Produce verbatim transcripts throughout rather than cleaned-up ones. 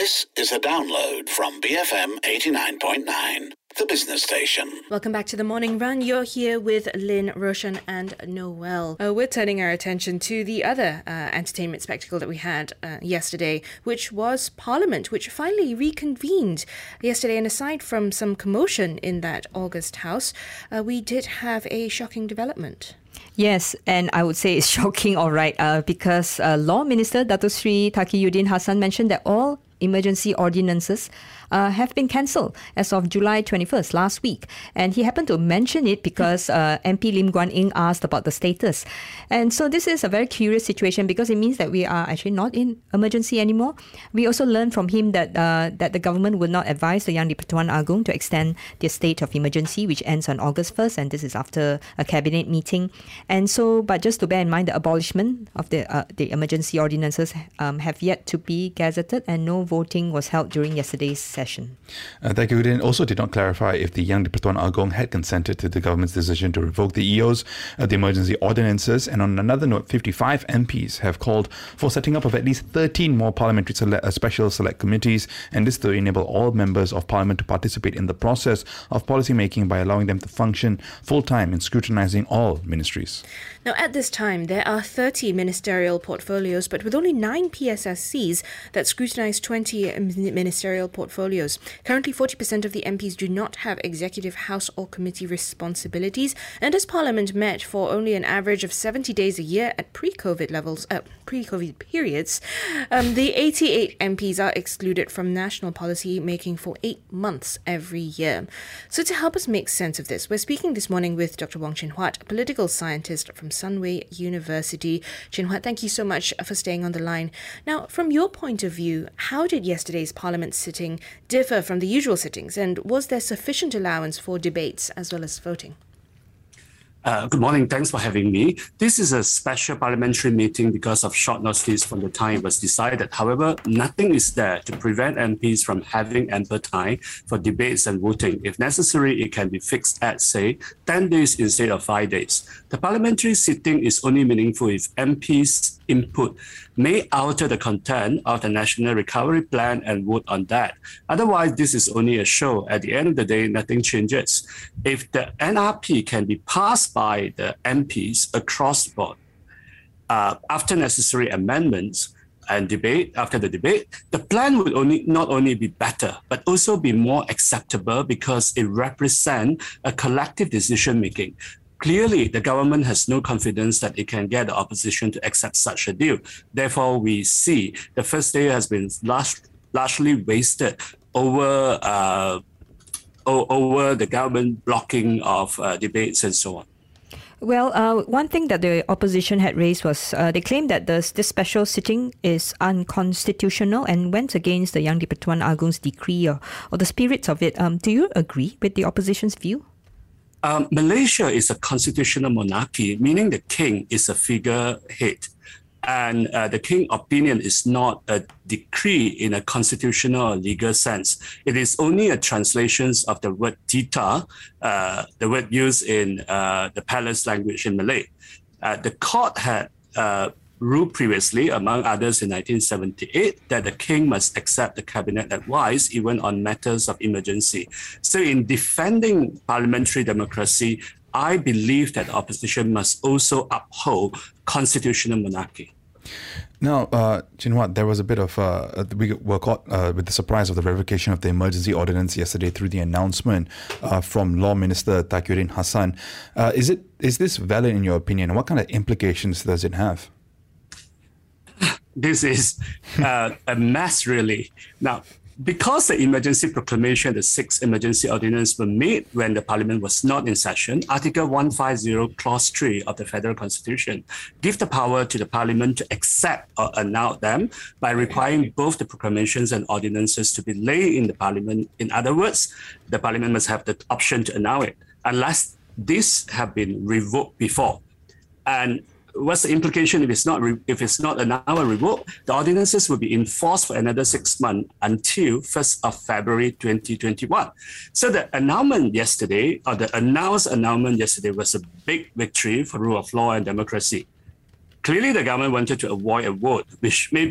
This is a download from B F M eighty-nine point nine, the business station. Welcome back to the Morning Run. You're here with Lynn, Roshan and Noel. Uh, we're turning our attention to the other uh, entertainment spectacle that we had uh, yesterday, which was Parliament, which finally reconvened yesterday. And aside from some commotion in that August House, uh, we did have a shocking development. Yes, and I would say it's shocking, all right, uh, because uh, Law Minister Dato Sri Taqiyuddin Hassan mentioned that all emergency ordinances uh, have been cancelled as of July twenty-first, last week. And he happened to mention it because uh, M P Lim Guan Eng asked about the status. And so this is a very curious situation because it means that we are actually not in emergency anymore. We also learned from him that uh, that the government will not advise the Yang di-Pertuan Agong to extend their state of emergency, which ends on August first, and this is after a cabinet meeting. And so, but just to bear in mind, the abolishment of the uh, the emergency ordinances um, have yet to be gazetted, and no voting was held during yesterday's session. Uh, Taqiyuddin also did not clarify if the Yang di-Pertuan Agong had consented to the government's decision to revoke the E Os, uh, the emergency ordinances. And on another note, fifty-five M Ps have called for setting up of at least thirteen more parliamentary select, uh, special select committees, and this to enable all members of parliament to participate in the process of policy making by allowing them to function full-time in scrutinising all ministries. Now, at this time, there are thirty ministerial portfolios, but with only nine P S S Cs that scrutinise twenty ministerial portfolios. Currently, forty percent of the M Ps do not have executive, house or committee responsibilities, and as Parliament met for only an average of seventy days a year at pre-COVID levels, uh, pre-COVID periods, um, the eighty-eight M Ps are excluded from national policy making for eight months every year. So to help us make sense of this, we're speaking this morning with Doctor Wong Chin Huat, a political scientist from Sunway University. Chin Huat, thank you so much for staying on the line. Now, from your point of view, how did yesterday's Parliament sitting differ from the usual sittings, and was there sufficient allowance for debates as well as voting? Uh, good morning. Thanks for having me. This is a special parliamentary meeting because of short notice from the time it was decided. However, nothing is there to prevent M Ps from having ample time for debates and voting. If necessary, it can be fixed at, say, ten days instead of five days. The parliamentary sitting is only meaningful if M Ps' input may alter the content of the National Recovery Plan and vote on that. Otherwise, this is only a show. At the end of the day, nothing changes. If the N R P can be passed by the M Ps across the board uh, after necessary amendments and debate, after the debate, the plan would only not only be better, but also be more acceptable because it represents a collective decision-making. Clearly, the government has no confidence that it can get the opposition to accept such a deal. Therefore, we see the first day has been large, largely wasted over uh, o- over the government blocking of uh, debates and so on. Well, uh, one thing that the opposition had raised was uh, they claimed that this, this special sitting is unconstitutional and went against the Yang di-Pertuan Agong's decree or, or the spirits of it. Um, do you agree with the opposition's view? Um, Malaysia is a constitutional monarchy, meaning the king is a figurehead. And uh, the king opinion is not a decree in a constitutional or legal sense. It is only a translation of the word tita, uh, the word used in uh, the palace language in Malay. Uh, the court had uh, ruled previously, among others in nineteen seventy-eight, that the king must accept the cabinet advice even on matters of emergency. So in defending parliamentary democracy, I believe that the opposition must also uphold constitutional monarchy. Now, uh, Chin Huat, there was a bit of, uh, we were caught uh, with the surprise of the revocation of the emergency ordinance yesterday through the announcement uh, from Law Minister Taqiyuddin Hassan. Uh, is it is this valid in your opinion? What kind of implications does it have? This is uh, a mess, really. Now, because the emergency proclamation, the six emergency ordinance were made when the parliament was not in session, Article one fifty, Clause three of the Federal Constitution give the power to the parliament to accept or annul them by requiring both the proclamations and ordinances to be laid in the parliament. In other words, the parliament must have the option to annul it, unless these have been revoked before. And what's the implication if it's not re- if it's not an hour revoked? The ordinances will be enforced for another six months until first of February twenty twenty-one. So the announcement yesterday, or the announced announcement yesterday, was a big victory for rule of law and democracy. Clearly, the government wanted to avoid a vote, which may be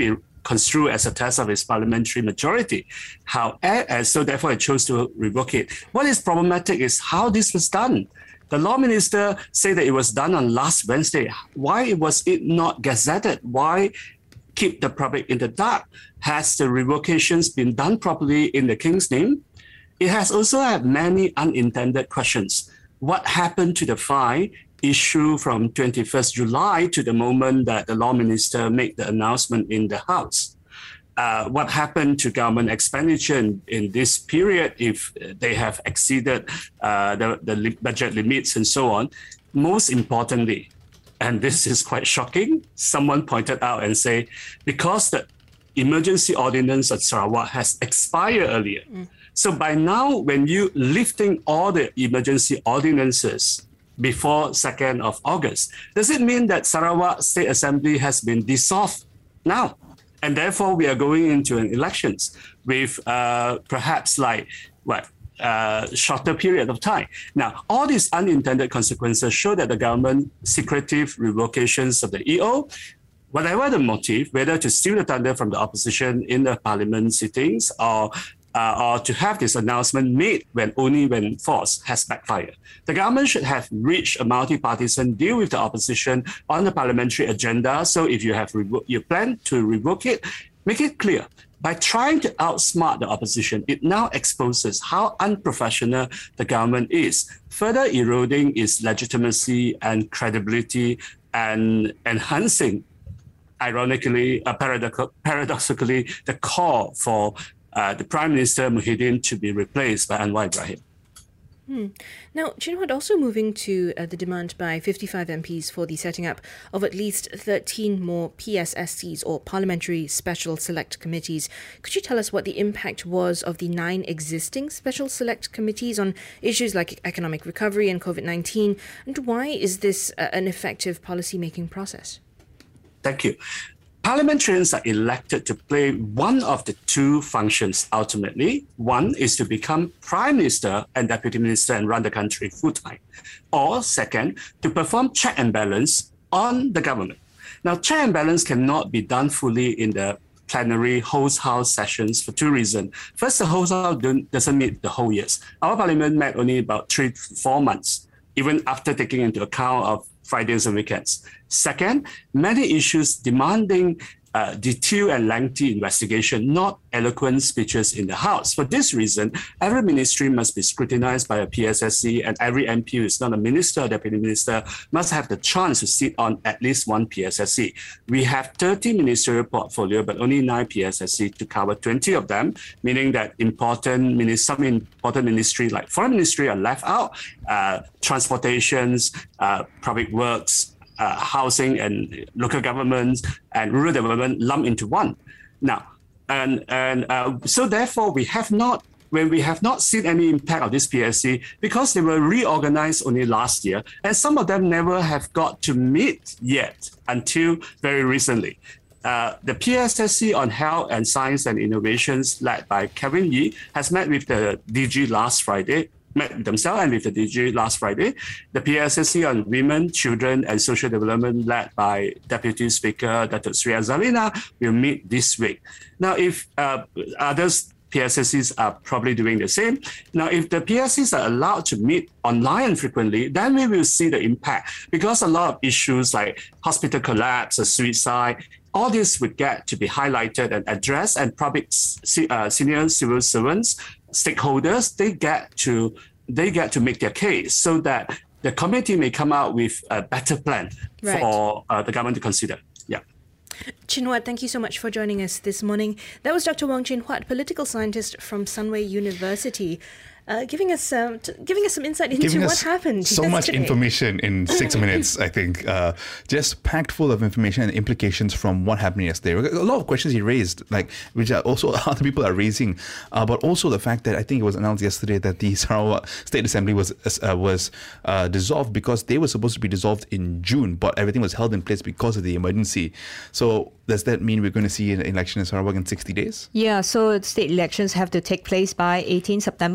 construed as a test of its parliamentary majority. How, uh, so therefore, it chose to revoke it. What is problematic is how this was done. The law minister said that it was done on last Wednesday. Why was it not gazetted? Why keep the public in the dark? Has the revocations been done properly in the King's name? It has also had many unintended questions. What happened to the fine issue from twenty-first July to the moment that the law minister made the announcement in the House? Uh, what happened to government expenditure in, in this period if they have exceeded uh, the, the li- budget limits and so on? Most importantly, and this is quite shocking, someone pointed out and say, because the emergency ordinance at Sarawak has expired earlier. Mm. So by now, when you lifting all the emergency ordinances before second of August, does it mean that Sarawak State Assembly has been dissolved now? And therefore, we are going into an elections with uh, perhaps like what uh, shorter period of time. Now, all these unintended consequences show that the government secretive revocations of the E O, whatever the motive, whether to steal the thunder from the opposition in the parliament sittings or Uh, or to have this announcement made when only when forced, has backfired. The government should have reached a multi-partisan deal with the opposition on the parliamentary agenda. So if you have revo- you plan to revoke it, make it clear. By trying to outsmart the opposition, it now exposes how unprofessional the government is, further eroding its legitimacy and credibility and enhancing, ironically, uh, paradox- paradoxically, the call for Uh, the Prime Minister Muhyiddin to be replaced by Anwar Ibrahim. Hmm. Now, Chin Huat also moving to uh, the demand by fifty-five M Ps for the setting up of at least thirteen more P S S Cs or Parliamentary Special Select Committees. Could you tell us what the impact was of the nine existing Special Select Committees on issues like economic recovery and COVID nineteen, and why is this uh, an effective policy-making process? Thank you. Parliamentarians are elected to play one of the two functions ultimately. One is to become Prime Minister and Deputy Minister and run the country full-time. Or second, to perform check and balance on the government. Now, check and balance cannot be done fully in the plenary host house sessions for two reasons. First, the host house doesn't meet the whole years. Our parliament met only about three, four months, even after taking into account of Fridays and weekends. Second, many issues demanding uh, detailed and lengthy investigation, not eloquent speeches in the House. For this reason, every ministry must be scrutinized by a P S S C, and every M P who is not a minister or deputy minister must have the chance to sit on at least one P S S C. We have thirty ministerial portfolio, but only nine P S S C to cover twenty of them, meaning that important some important ministry like foreign ministry are left out, uh, transportations, uh, public works, Uh, housing and local governments and rural development lumped into one. Now, and and uh, so therefore we have not, when we have not seen any impact of this P S C because they were reorganized only last year, and some of them never have got to meet yet until very recently. Uh, the P S S C on Health and Science and Innovations, led by Kevin Yee, has met with the D G last Friday. Met themselves and with the D G last Friday. The P S S C on Women, Children and Social Development, led by Deputy Speaker Datuk Sri Azalina, will meet this week. Now, if uh, others P S S Cs are probably doing the same. Now, if the P S Cs are allowed to meet online frequently, then we will see the impact, because a lot of issues like hospital collapse or suicide, all this would get to be highlighted and addressed, and public uh, senior civil servants, stakeholders, they get to they get to make their case so that the committee may come out with a better plan right. for uh, the government to consider. Yeah. Chin Huat, thank you so much for joining us this morning. That was Doctor Wong Chin Huat, political scientist from Sunway University. Uh, giving us uh, t- giving us some insight into giving what happened. So much yesterday. information in six minutes, I think. Uh, just packed full of information and implications from what happened yesterday. A lot of questions he raised, like which are also other people are raising, uh, but also the fact that I think it was announced yesterday that the Sarawak State Assembly was uh, was uh, dissolved because they were supposed to be dissolved in June, but everything was held in place because of the emergency. So does that mean we're going to see an election in Sarawak in sixty days? Yeah, so state elections have to take place by eighteenth September in Sarawak.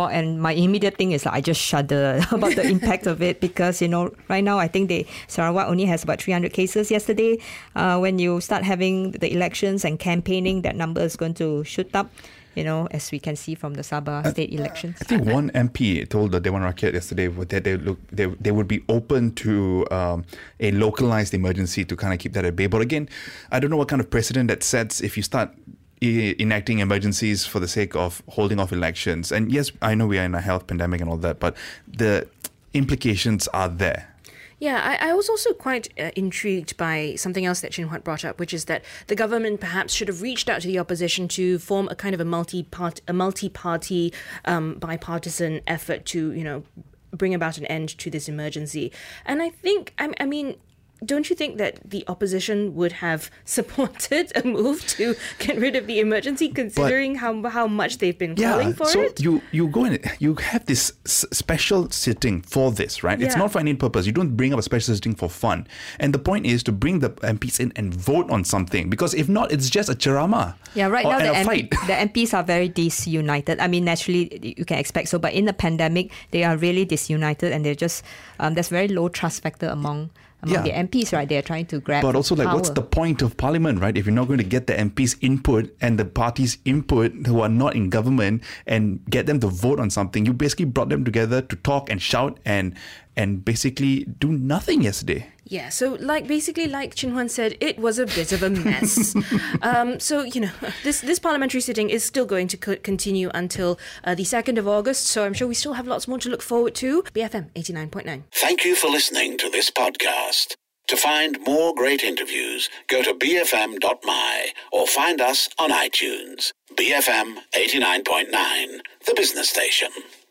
law, and my immediate thing is like, I just shudder about the impact of it because, you know, right now I think they Sarawak only has about three hundred cases yesterday. Uh, when you start having the elections and campaigning, that number is going to shoot up, you know, as we can see from the Sabah uh, state elections. I think one M P told the Dewan Rakyat yesterday that they look they, they would be open to um, a localized emergency to kind of keep that at bay. But again, I don't know what kind of precedent that sets if you start e- enacting emergencies for the sake of holding off elections. And yes, I know we are in a health pandemic and all that, but the implications are there. Yeah, I, I was also quite uh, intrigued by something else that Chin Huat brought up, which is that the government perhaps should have reached out to the opposition to form a kind of a multi-part, a multi-party, um, bipartisan effort to, you know, bring about an end to this emergency. And I think, I, I mean, don't you think that the opposition would have supported a move to get rid of the emergency, considering but, how how much they've been yeah, calling for so it? you you go in, you have this s- special sitting for this, right? Yeah. It's not for any purpose. You don't bring up a special sitting for fun. And the point is to bring the M Ps in and vote on something, because if not, it's just a ceramah. Yeah, right or, now the, M- M P, the M Ps are very disunited. I mean, naturally, you can expect so, but in the pandemic, they are really disunited, and they're just um, there's very low trust factor among. Among yeah. the M Ps, right? They're trying to grab But also, like, power. What's the point of parliament, right? If you're not going to get the M Ps' input and the parties' input who are not in government and get them to vote on something, you basically brought them together to talk and shout and and basically do nothing yesterday. Yeah, so like basically like Chin Huan said, it was a bit of a mess. um, so, you know, this this parliamentary sitting is still going to co- continue until uh, the second of August, so I'm sure we still have lots more to look forward to. B F M eighty-nine point nine. Thank you for listening to this podcast. To find more great interviews, go to b f m dot m y or find us on iTunes. B F M eighty-nine point nine, the business station.